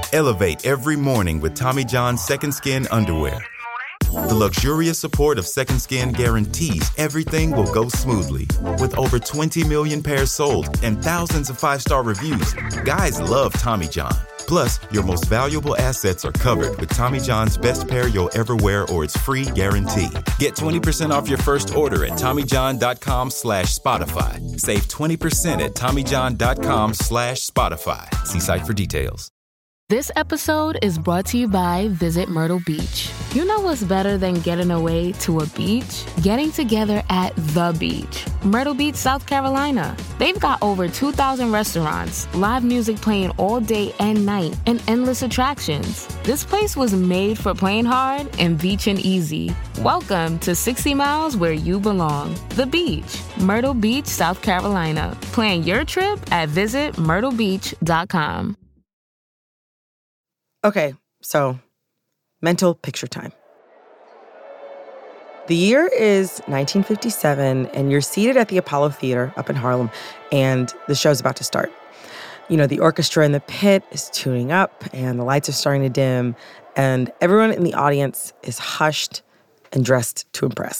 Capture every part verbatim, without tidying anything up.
Elevate every morning with Tommy John's Second Skin underwear. The luxurious support of Second Skin guarantees everything will go smoothly. With over twenty million pairs sold and thousands of five-star reviews, guys love Tommy John. Plus, your most valuable assets are covered with Tommy John's best pair you'll ever wear or its free guarantee. Get twenty percent off your first order at TommyJohn.com slash Spotify. Save twenty percent at TommyJohn.com slash Spotify. See site for details. This episode is brought to you by Visit Myrtle Beach. You know what's better than getting away to a beach? Getting together at the beach. Myrtle Beach, South Carolina. They've got over two thousand restaurants, live music playing all day and night, and endless attractions. This place was made for playing hard and beaching easy. Welcome to sixty miles where you belong. The beach. Myrtle Beach, South Carolina. Plan your trip at visit myrtle beach dot com. Okay, so mental picture time. The year is nineteen fifty-seven, and you're seated at the Apollo Theater up in Harlem, and the show's about to start. You know, the orchestra in the pit is tuning up, and the lights are starting to dim, and everyone in the audience is hushed and dressed to impress.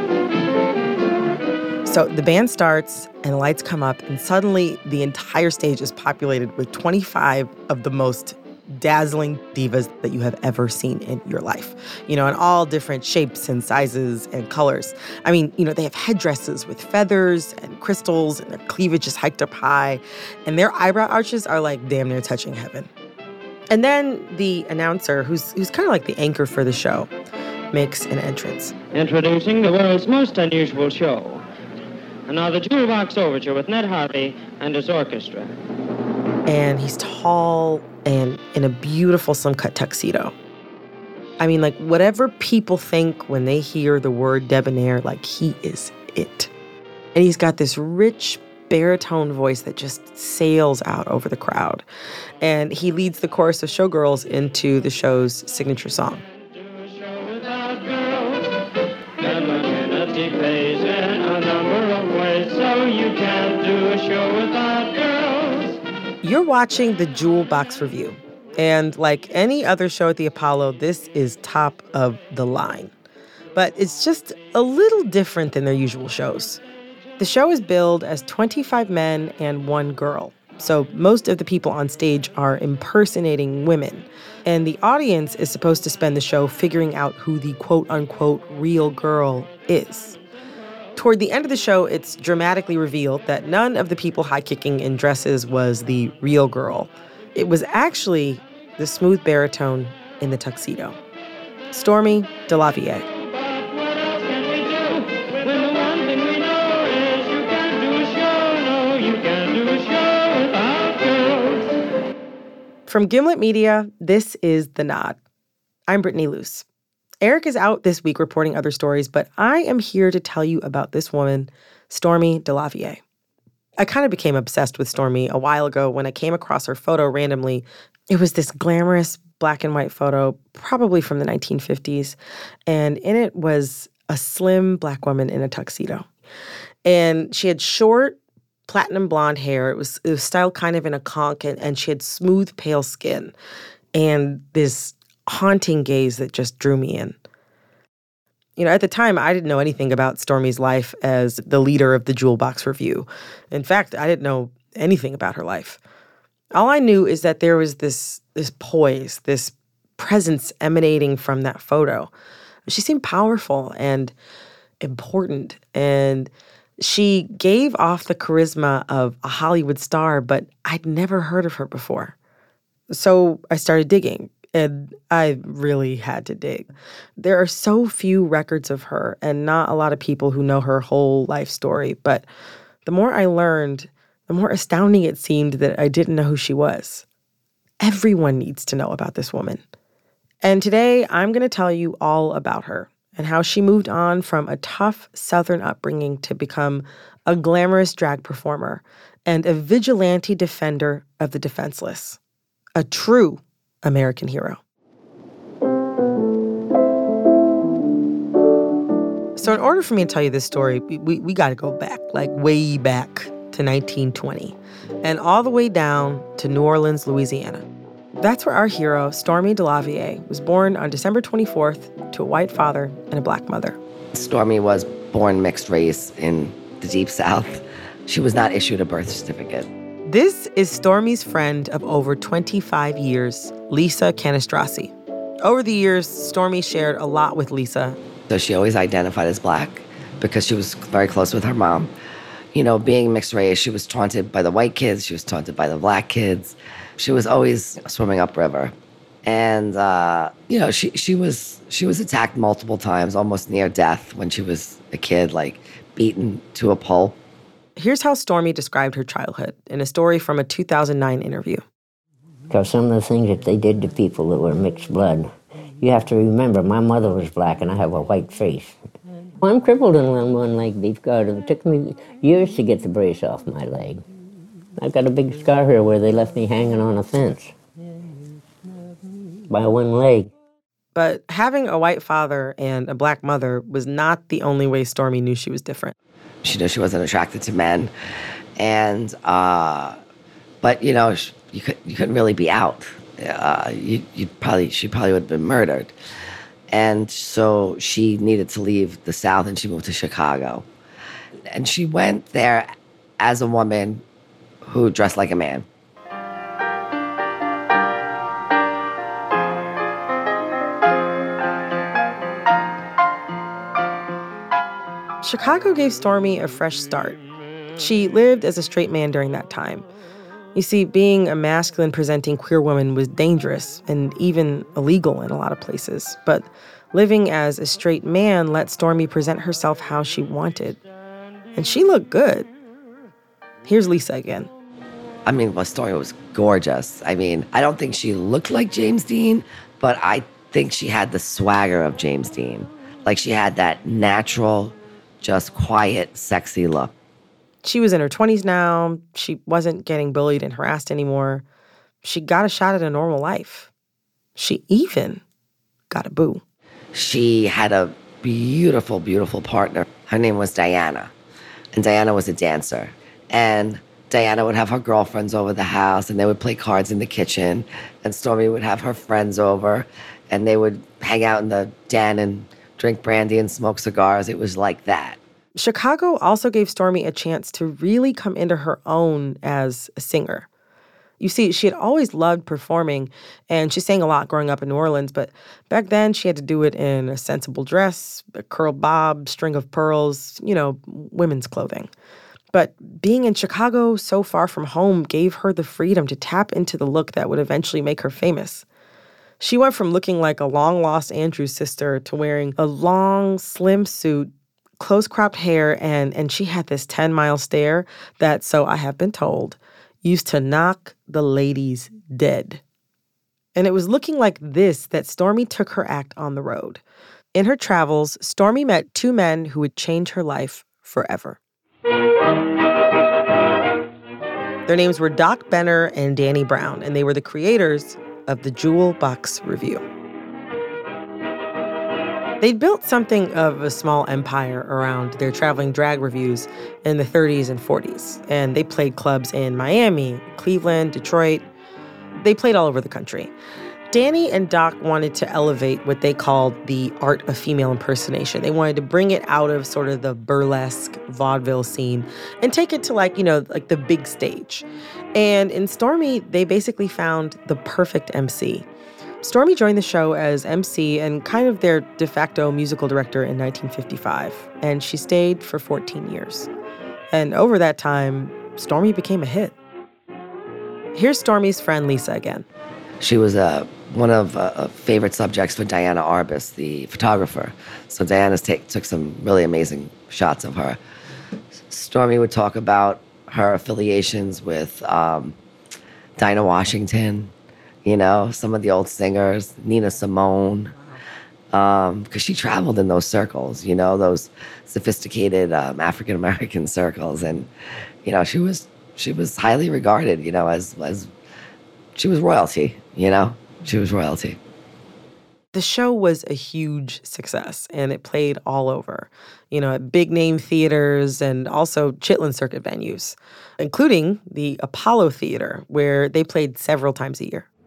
So the band starts, and the lights come up, and suddenly the entire stage is populated with twenty-five of the most dazzling divas that you have ever seen in your life, you know, in all different shapes and sizes and colors. I mean, you know, they have headdresses with feathers and crystals, and their cleavage is hiked up high, and their eyebrow arches are like damn near touching heaven. And then the announcer, who's who's kind of like the anchor for the show, makes an entrance. Introducing the world's most unusual show. And now the Jewel Box Overture with Ned Harvey and his orchestra. And he's tall and in a beautiful slim-cut tuxedo. I mean, like, whatever people think when they hear the word debonair, like, he is it. And he's got this rich baritone voice that just sails out over the crowd. And he leads the chorus of showgirls into the show's signature song. You're watching the Jewel Box Revue, and like any other show at the Apollo, this is top of the line. But it's just a little different than their usual shows. The show is billed as twenty-five men and one girl, so most of the people on stage are impersonating women, and the audience is supposed to spend the show figuring out who the quote-unquote real girl is. Toward the end of the show, it's dramatically revealed that none of the people high-kicking in dresses was the real girl. It was actually the smooth baritone in the tuxedo. Stormy DeLavier. From Gimlet Media, this is The Nod. I'm Brittany Luce. Eric is out this week reporting other stories, but I am here to tell you about this woman, Stormy DeLavier. I kind of became obsessed with Stormy a while ago when I came across her photo randomly. It was this glamorous black and white photo, probably from the nineteen fifties, and in it was a slim black woman in a tuxedo. And she had short, platinum blonde hair. It was, it was styled kind of in a conch, and, and she had smooth, pale skin and this haunting gaze that just drew me in. You know, at the time, I didn't know anything about Stormy's life as the leader of the Jewel Box Revue. In fact, I didn't know anything about her life. All I knew is that there was this, this poise, this presence emanating from that photo. She seemed powerful and important, and she gave off the charisma of a Hollywood star, but I'd never heard of her before. So I started digging. And I really had to dig. There are so few records of her and not a lot of people who know her whole life story. But the more I learned, the more astounding it seemed that I didn't know who she was. Everyone needs to know about this woman. And today, I'm going to tell you all about her and how she moved on from a tough Southern upbringing to become a glamorous drag performer and a vigilante defender of the defenseless. A true American hero. So in order for me to tell you this story, we, we, we got to go back, like way back to nineteen twenty and all the way down to New Orleans, Louisiana. That's where our hero, Stormy DeLavier, was born on December twenty-fourth to a white father and a black mother. Stormy was born mixed race in the Deep South. She was not issued a birth certificate. This is Stormy's friend of over twenty-five years, Lisa Canistrasi. Over the years, Stormy shared a lot with Lisa. So she always identified as black because she was very close with her mom. You know, being mixed race, she was taunted by the white kids. She was taunted by the black kids. She was always swimming upriver. And, uh, you know, she, she was she was attacked multiple times, almost near death when she was a kid, like beaten to a pulp. Here's how Stormy described her childhood in a story from a two thousand nine interview. Because some of the things that they did to people that were mixed blood, you have to remember, my mother was black and I have a white face. I'm crippled in one, one leg, beef guard. It took me years to get the brace off my leg. I've got a big scar here where they left me hanging on a fence by one leg. But having a white father and a black mother was not the only way Stormy knew she was different. She knew she wasn't attracted to men. And, uh, but, you know, you, could, you couldn't really be out. Uh, you, you'd probably, she probably would have been murdered. And so she needed to leave the South and she moved to Chicago. And she went there as a woman who dressed like a man. Chicago gave Stormy a fresh start. She lived as a straight man during that time. You see, being a masculine-presenting queer woman was dangerous and even illegal in a lot of places. But living as a straight man let Stormy present herself how she wanted. And she looked good. Here's Lisa again. I mean, well, Stormy was gorgeous. I mean, I don't think she looked like James Dean, but I think she had the swagger of James Dean. Like, she had that natural, just quiet, sexy look. She was in her twenties now. She wasn't getting bullied and harassed anymore. She got a shot at a normal life. She even got a boo. She had a beautiful, beautiful partner. Her name was Diana. And Diana was a dancer. And Diana would have her girlfriends over the house, and they would play cards in the kitchen. And Stormy would have her friends over, and they would hang out in the den and drink brandy and smoke cigars. It was like that. Chicago also gave Stormy a chance to really come into her own as a singer. You see, she had always loved performing, and she sang a lot growing up in New Orleans, but back then she had to do it in a sensible dress, a curled bob, string of pearls, you know, women's clothing. But being in Chicago, so far from home, gave her the freedom to tap into the look that would eventually make her famous. She went from looking like a long-lost Andrews sister to wearing a long, slim suit, close-cropped hair, and, and she had this ten-mile stare that, so I have been told, used to knock the ladies dead. And it was looking like this that Stormy took her act on the road. In her travels, Stormy met two men who would change her life forever. Their names were Doc Benner and Danny Brown, and they were the creators of the Jewel Box Revue. They'd built something of a small empire around their traveling drag revues in the thirties and forties, and they played clubs in Miami, Cleveland, Detroit. They played all over the country. Danny and Doc wanted to elevate what they called the art of female impersonation. They wanted to bring it out of sort of the burlesque vaudeville scene and take it to, like, you know, like the big stage. And in Stormy, they basically found the perfect M C. Stormy joined the show as M C and kind of their de facto musical director in nineteen fifty-five, and she stayed for fourteen years. And over that time, Stormy became a hit. Here's Stormy's friend Lisa again. She was uh, one of uh, favorite subjects for Diana Arbus, the photographer. So Diana take, took some really amazing shots of her. Stormy would talk about her affiliations with um, Dinah Washington, you know, some of the old singers, Nina Simone, because um, she traveled in those circles, you know, those sophisticated um, African-American circles. And, you know, she was she was highly regarded, you know, as, as she was royalty, you know, she was royalty. The show was a huge success, and it played all over, you know, at big-name theaters and also Chitlin Circuit venues, including the Apollo Theater, where they played several times a year.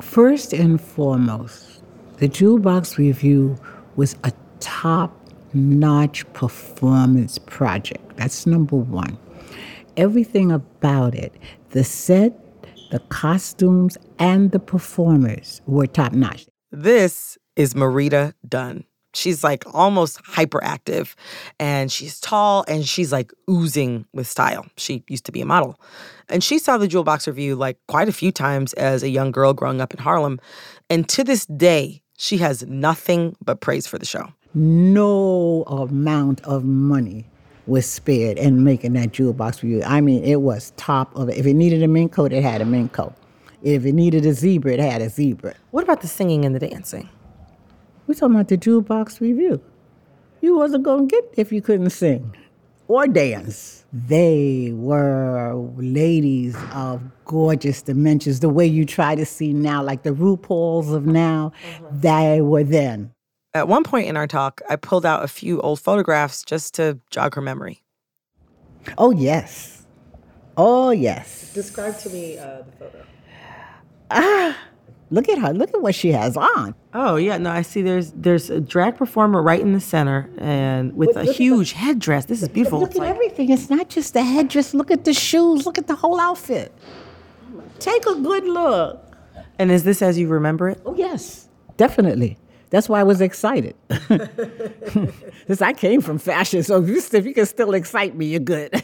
First and foremost, the Jukebox Revue was a top-notch performance project. That's number one. Everything about it, the set, the costumes, and the performers were top-notch. This is Marita Dunn. She's like almost hyperactive, and she's tall, and she's like oozing with style. She used to be a model. And she saw the Jukebox Revue like quite a few times as a young girl growing up in Harlem. And to this day, she has nothing but praise for the show. No amount of money was spared in making that Jukebox Revue. I mean, it was top of it. If it needed a mink coat, it had a mink coat. If it needed a zebra, it had a zebra. What about the singing and the dancing? We're talking about the Jukebox Revue. You wasn't going to get it if you couldn't sing or dance. They were ladies of gorgeous dimensions, the way you try to see now, like the RuPauls of now, mm-hmm. They were then. At one point in our talk, I pulled out a few old photographs just to jog her memory. Oh, yes. Oh, yes. Describe to me uh, the photo. Ah, look at her. Look at what she has on. Oh, yeah. No, I see there's there's a drag performer right in the center and with look, a look huge the, headdress. This is beautiful. Look it's at like, everything. It's not just the headdress. Look at the shoes. Look at the whole outfit. Take a good look. And is this as you remember it? Oh, yes. Definitely. That's why I was excited. Since I came from fashion, so if you, if you can still excite me, you're good.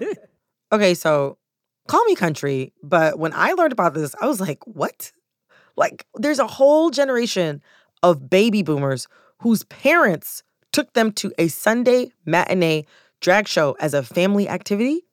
Okay, so call me country, but when I learned about this, I was like, what? Like, there's a whole generation of baby boomers whose parents took them to a Sunday matinee drag show as a family activity.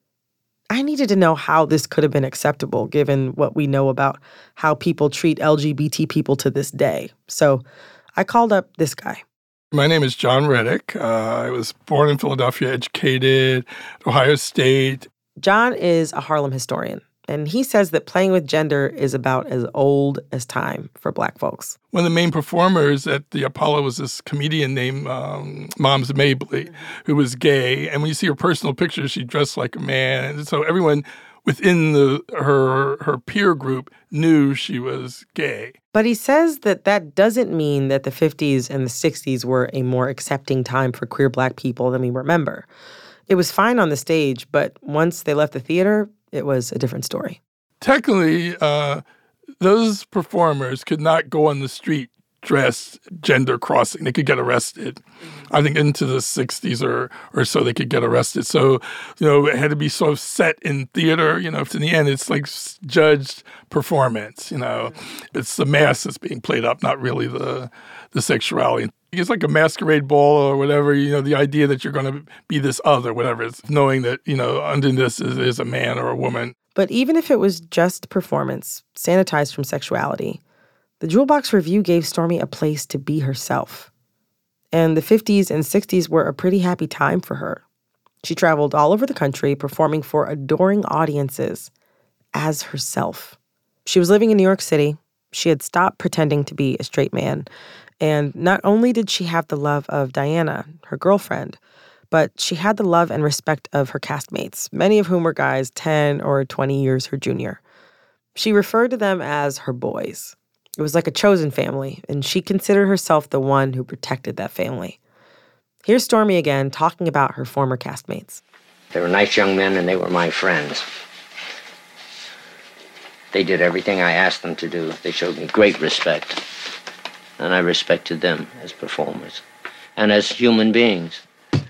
I needed to know how this could have been acceptable given what we know about how people treat L G B T people to this day. So I called up this guy. My name is John Reddick. Uh, I was born in Philadelphia, educated at Ohio State. John is a Harlem historian, and he says that playing with gender is about as old as time for Black folks. One of the main performers at the Apollo was this comedian named um, Moms Mabley, who was gay. And when you see her personal pictures, she dressed like a man. And so everyone within the her her peer group knew she was gay. But he says that that doesn't mean that the fifties and the sixties were a more accepting time for queer Black people than we remember. It was fine on the stage, but once they left the theater, it was a different story. Technically, uh, those performers could not go on the street dressed gender crossing. They could get arrested. I think into the sixties or or so they could get arrested. So, you know, it had to be sort of set in theater. You know, in the end, it's like judged performance. You know, it's the mask that's being played up, not really the the sexuality. It's like a masquerade ball or whatever, you know, the idea that you're going to be this other, whatever, it's knowing that, you know, under this is, is a man or a woman. But even if it was just performance, sanitized from sexuality, the Jukebox Revue gave Stormy a place to be herself. And the fifties and sixties were a pretty happy time for her. She traveled all over the country performing for adoring audiences as herself. She was living in New York City. She had stopped pretending to be a straight man. And not only did she have the love of Diana, her girlfriend, but she had the love and respect of her castmates, many of whom were guys ten or twenty years her junior. She referred to them as her boys. It was like a chosen family, and she considered herself the one who protected that family. Here's Stormy again talking about her former castmates. They were nice young men, and they were my friends. They did everything I asked them to do. They showed me great respect. And I respected them as performers and as human beings.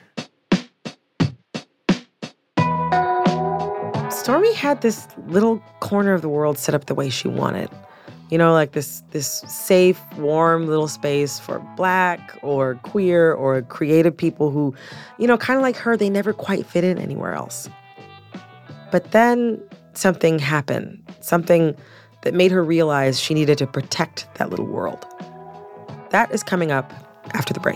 Stormy had this little corner of the world set up the way she wanted. You know, like this this safe, warm little space for Black or queer or creative people who, you know, kind of like her, they never quite fit in anywhere else. But then something happened, something that made her realize she needed to protect that little world. That is coming up after the break.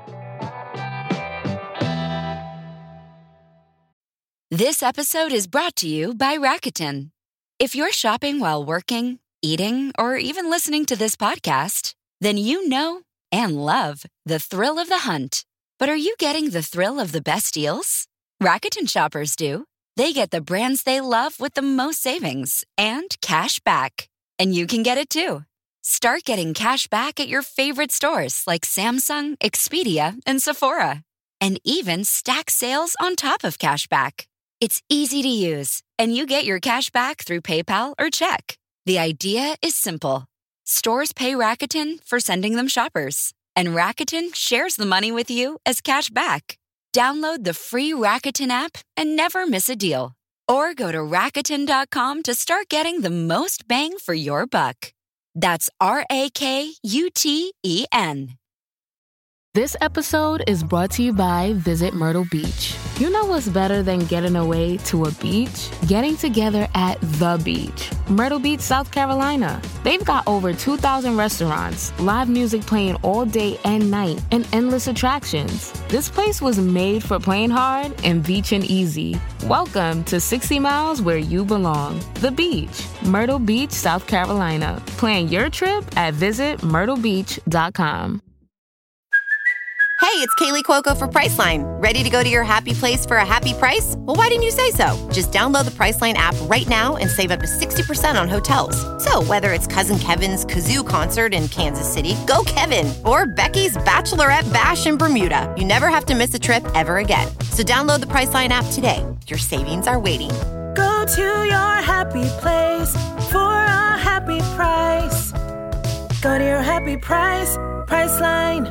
This episode is brought to you by Rakuten. If you're shopping while working, eating, or even listening to this podcast, then you know and love the thrill of the hunt. But are you getting the thrill of the best deals? Rakuten shoppers do. They get the brands they love with the most savings and cash back. And you can get it too. Start getting cash back at your favorite stores like Samsung, Expedia, and Sephora. And even stack sales on top of cash back. It's easy to use, and you get your cash back through PayPal or check. The idea is simple. Stores pay Rakuten for sending them shoppers, and Rakuten shares the money with you as cash back. Download the free Rakuten app and never miss a deal. Or go to Rakuten dot com to start getting the most bang for your buck. That's R A K U T E N. This episode is brought to you by Visit Myrtle Beach. You know what's better than getting away to a beach? Getting together at the beach. Myrtle Beach, South Carolina. They've got over two thousand restaurants, live music playing all day and night, and endless attractions. This place was made for playing hard and beaching easy. Welcome to sixty miles where you belong. The beach. Myrtle Beach, South Carolina. Plan your trip at visit myrtle beach dot com. Hey, it's Kaylee Cuoco for Priceline. Ready to go to your happy place for a happy price? Well, why didn't you say so? Just download the Priceline app right now and save up to sixty percent on hotels. So whether it's Cousin Kevin's Kazoo Concert in Kansas City, go Kevin, or Becky's Bachelorette Bash in Bermuda, you never have to miss a trip ever again. So download the Priceline app today. Your savings are waiting. Go to your happy place for a happy price. Go to your happy price, Priceline.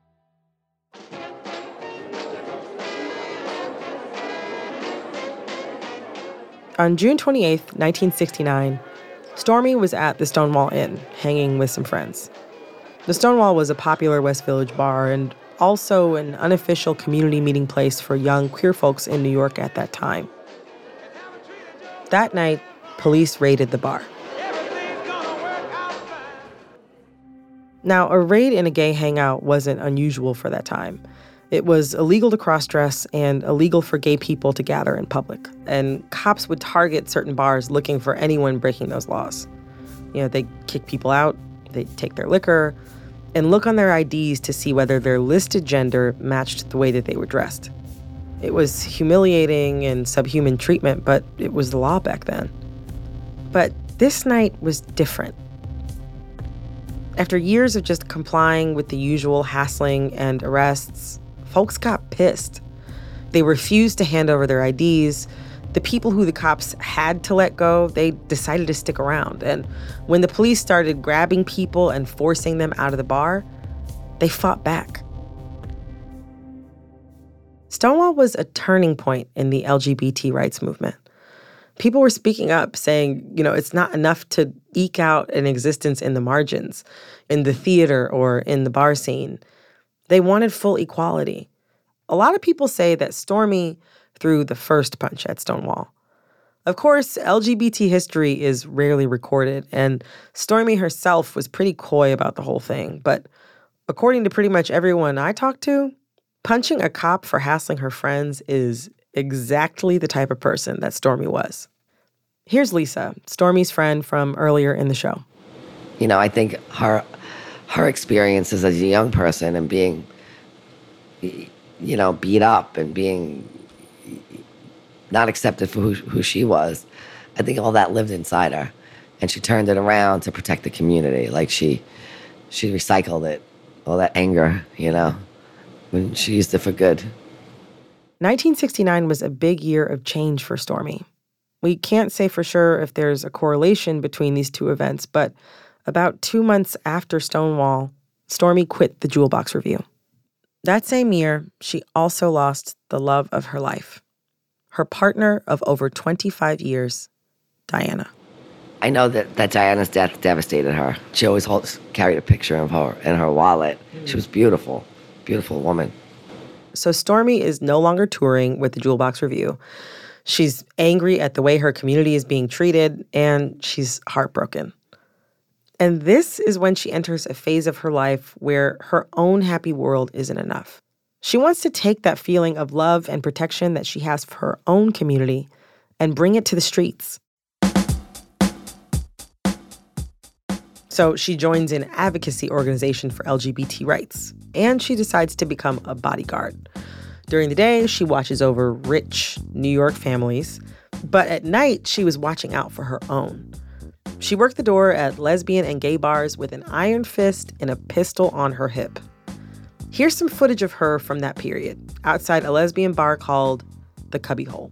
On June twenty-eighth, nineteen sixty-nine, Stormy was at the Stonewall Inn, hanging with some friends. The Stonewall was a popular West Village bar and also an unofficial community meeting place for young queer folks in New York at that time. That night, police raided the bar. Now, a raid in a gay hangout wasn't unusual for that time. It was illegal to cross-dress and illegal for gay people to gather in public. And cops would target certain bars looking for anyone breaking those laws. You know, they'd kick people out, they'd take their liquor, and look on their I Ds to see whether their listed gender matched the way that they were dressed. It was humiliating and subhuman treatment, but it was the law back then. But this night was different. After years of just complying with the usual hassling and arrests, folks got pissed. They refused to hand over their I Ds. The people who the cops had to let go, they decided to stick around. And when the police started grabbing people and forcing them out of the bar, they fought back. Stonewall was a turning point in the L G B T rights movement. People were speaking up, saying, you know, it's not enough to eke out an existence in the margins, in the theater or in the bar scene. They wanted full equality. A lot of people say that Stormy threw the first punch at Stonewall. Of course, L G B T history is rarely recorded, and Stormy herself was pretty coy about the whole thing. But according to pretty much everyone I talked to, punching a cop for hassling her friends is exactly the type of person that Stormy was. Here's Lisa, Stormy's friend from earlier in the show. You know, I think her her experiences as a young person and being, you know, beat up and being not accepted for who, who she was, I think all that lived inside her. And she turned it around to protect the community. Like she, she recycled it, all that anger, you know, when she used it for good. nineteen sixty-nine was a big year of change for Stormy. We can't say for sure if there's a correlation between these two events, but about two months after Stonewall, Stormy quit the Jewel Box Revue. That same year, she also lost the love of her life, her partner of over twenty-five years, Diana. I know that, that Diana's death devastated her. She always holds, carried a picture of her in her wallet. Mm. She was beautiful, beautiful woman. So Stormy is no longer touring with the Jewel Box Revue. She's angry at the way her community is being treated, and she's heartbroken. And this is when she enters a phase of her life where her own happy world isn't enough. She wants to take that feeling of love and protection that she has for her own community and bring it to the streets. So she joins an advocacy organization for L G B T rights, and she decides to become a bodyguard. During the day, she watches over rich New York families, but at night, she was watching out for her own. She worked the door at lesbian and gay bars with an iron fist and a pistol on her hip. Here's some footage of her from that period, outside a lesbian bar called the Cubbyhole.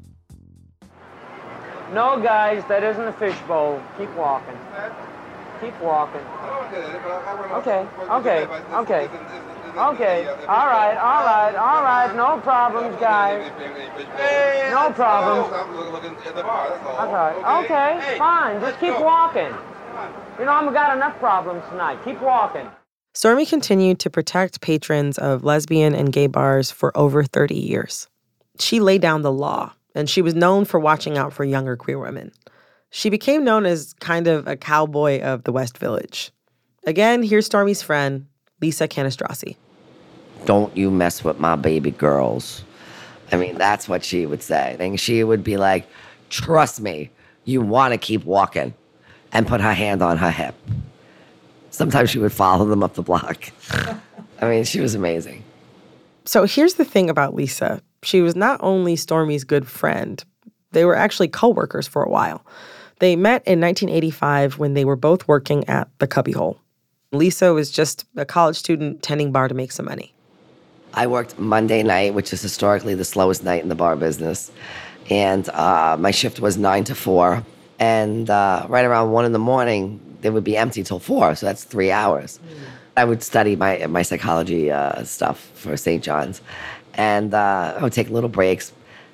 No, guys, that isn't a fishbowl. Keep walking. Keep walking. Okay, okay, okay. Okay, all right, all right, all right. No problems, guys. No problems. Okay, okay, fine. Just keep walking. You know, I've got enough problems tonight. Keep walking. Stormy continued to protect patrons of lesbian and gay bars for over thirty years. She laid down the law, and she was known for watching out for younger queer women. She became known as kind of a cowboy of the West Village. Again, here's Stormy's friend, Lisa Canastrossi. Don't you mess with my baby girls. I mean, that's what she would say. And she would be like, trust me, you want to keep walking, and put her hand on her hip. Sometimes she would follow them up the block. I mean, she was amazing. So here's the thing about Lisa. She was not only Stormy's good friend, they were actually co-workers for a while. They met in nineteen eighty-five when they were both working at the Cubbyhole. Lisa was just a college student tending bar to make some money. I worked Monday night, which is historically the slowest night in the bar business. And uh, my shift was nine to four. And uh, right around one in the morning, they would be empty till four. So that's three hours. Mm. I would study my my psychology uh, stuff for Saint John's. And uh, I would take little breaks.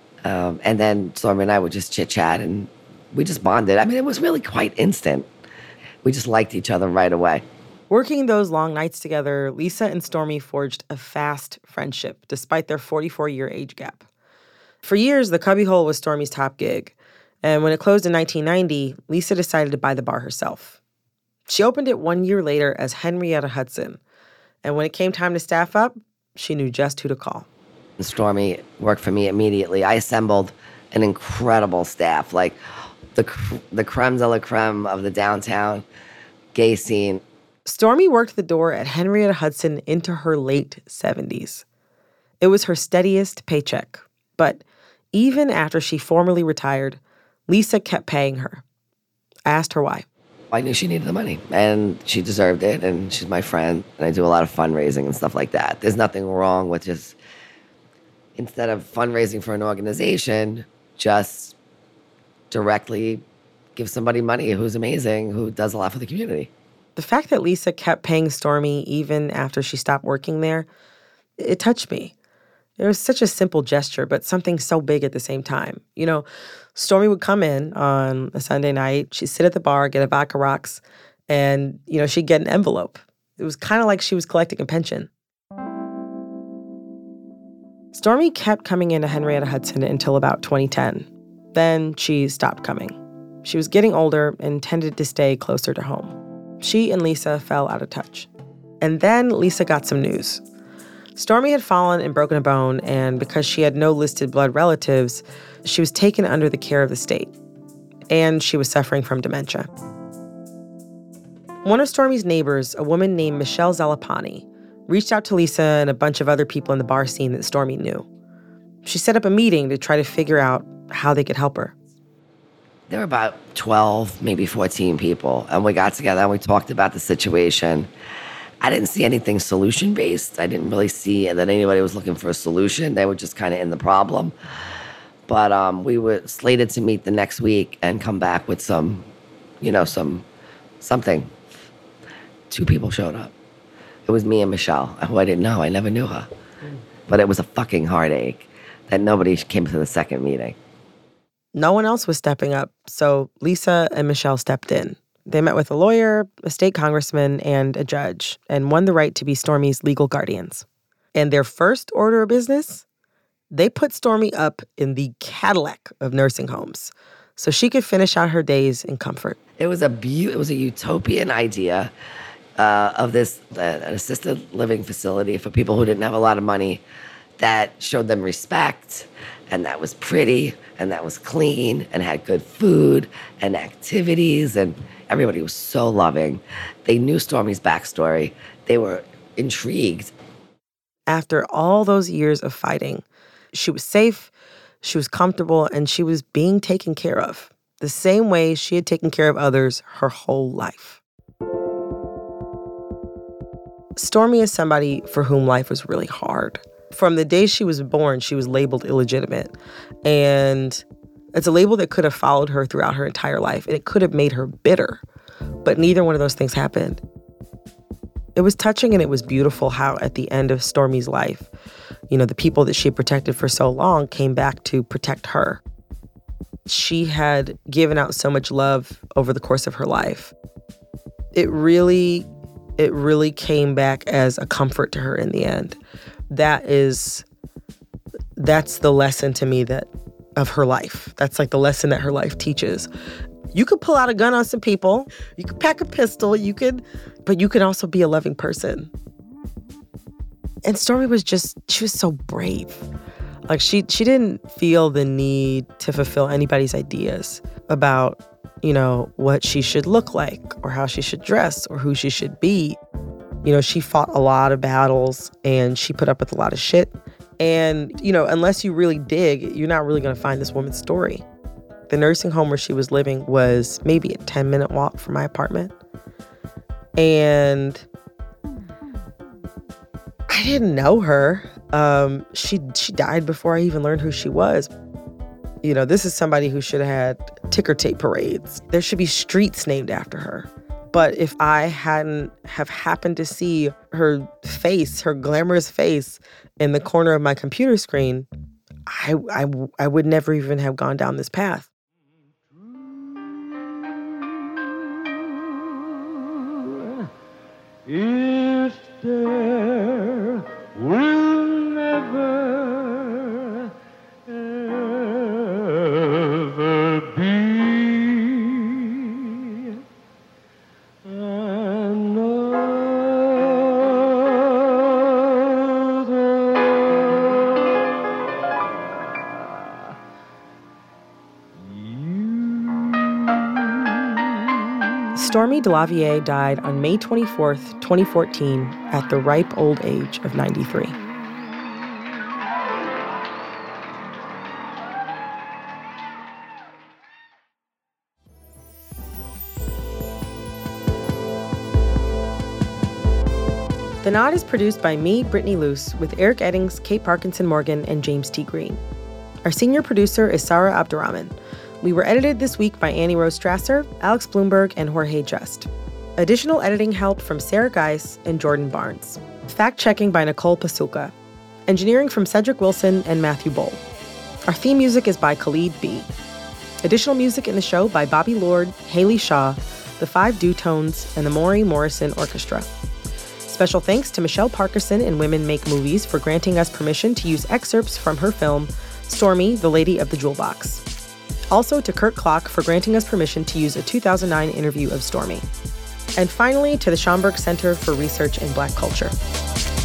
Um, and then Stormy and I would just chit-chat. And we just bonded. I mean, it was really quite instant. We just liked each other right away. Working those long nights together, Lisa and Stormy forged a fast friendship, despite their forty-four-year age gap. For years, the Cubbyhole was Stormy's top gig. And when it closed in nineteen ninety, Lisa decided to buy the bar herself. She opened it one year later as Henrietta Hudson. And when it came time to staff up, she knew just who to call. Stormy worked for me immediately. I assembled an incredible staff, like the, the creme de la creme of the downtown gay scene. Stormy worked the door at Henrietta Hudson into her late seventies. It was her steadiest paycheck. But even after she formally retired, Lisa kept paying her. I asked her why. I knew she needed the money, and she deserved it, and she's my friend, and I do a lot of fundraising and stuff like that. There's nothing wrong with just, instead of fundraising for an organization, just directly give somebody money who's amazing, who does a lot for the community. The fact that Lisa kept paying Stormy even after she stopped working there, it touched me. It was such a simple gesture, but something so big at the same time. You know, Stormy would come in on a Sunday night, she'd sit at the bar, get a vodka rocks, and, you know, she'd get an envelope. It was kind of like she was collecting a pension. Stormy kept coming into Henrietta Hudson until about twenty ten. Then she stopped coming. She was getting older and tended to stay closer to home. She and Lisa fell out of touch. And then Lisa got some news. Stormy had fallen and broken a bone, and because she had no listed blood relatives, she was taken under the care of the state. And she was suffering from dementia. One of Stormy's neighbors, a woman named Michelle Zalapani, reached out to Lisa and a bunch of other people in the bar scene that Stormy knew. She set up a meeting to try to figure out how they could help her. There were about twelve, maybe fourteen people, and we got together and we talked about the situation. I didn't see anything solution-based. I didn't really see that anybody was looking for a solution. They were just kind of in the problem. But um, we were slated to meet the next week and come back with some, you know, some, something. Two people showed up. It was me and Michelle, who I didn't know. I never knew her. But it was a fucking heartache that nobody came to the second meeting. No one else was stepping up, so Lisa and Michelle stepped in. They met with a lawyer, a state congressman, and a judge, and won the right to be Stormy's legal guardians. And their first order of business? They put Stormy up in the Cadillac of nursing homes so she could finish out her days in comfort. It was a be- it was a utopian idea uh, of this uh, an assisted living facility for people who didn't have a lot of money that showed them respect, and that was pretty, and that was clean, and had good food and activities, and everybody was so loving. They knew Stormy's backstory. They were intrigued. After all those years of fighting, she was safe, she was comfortable, and she was being taken care of. the same way she had taken care of others her whole life. Stormy is somebody for whom life was really hard. From the day she was born, she was labeled illegitimate. And it's a label that could have followed her throughout her entire life, and it could have made her bitter. But neither one of those things happened. It was touching and it was beautiful how at the end of Stormy's life, you know, the people that she protected for so long came back to protect her. She had given out so much love over the course of her life. It really, it really came back as a comfort to her in the end. That is, that's the lesson to me that of her life. That's like the lesson that her life teaches. You could pull out a gun on some people. You could pack a pistol. You could, but you can also be a loving person. And Stormy was just, she was so brave. Like she, she didn't feel the need to fulfill anybody's ideas about, you know, what she should look like or how she should dress or who she should be. You know, she fought a lot of battles and she put up with a lot of shit. And, you know, unless you really dig, you're not really going to find this woman's story. The nursing home where she was living was maybe a ten-minute walk from my apartment. And I didn't know her. Um, she she died before I even learned who she was. You know, this is somebody who should have had ticker tape parades. There should be streets named after her. But if I hadn't have happened to see her face, her glamorous face in the corner of my computer screen, I, I, I would never even have gone down this path. If there will never ever be Stormy DeLavier died on May twenty-fourth, twenty fourteen, at the ripe old age of ninety-three. The Nod is produced by me, Brittany Luce, with Eric Eddings, Kate Parkinson Morgan, and James T. Green. Our senior producer is Sarah Abdurrahman. We were edited this week by Annie Rose Strasser, Alex Bloomberg, and Jorge Just. Additional editing help from Sarah Geis and Jordan Barnes. Fact-checking by Nicole Pasulka. Engineering from Cedric Wilson and Matthew Boll. Our theme music is by Khalid B. Additional music in the show by Bobby Lord, Haley Shaw, the Five Dutones, and the Maury Morrison Orchestra. Special thanks to Michelle Parkerson in Women Make Movies for granting us permission to use excerpts from her film, Stormy, the Lady of the Jewel Box. Also to Kurt Klock for granting us permission to use a two thousand nine interview of Stormy. And finally, to the Schomburg Center for Research in Black Culture.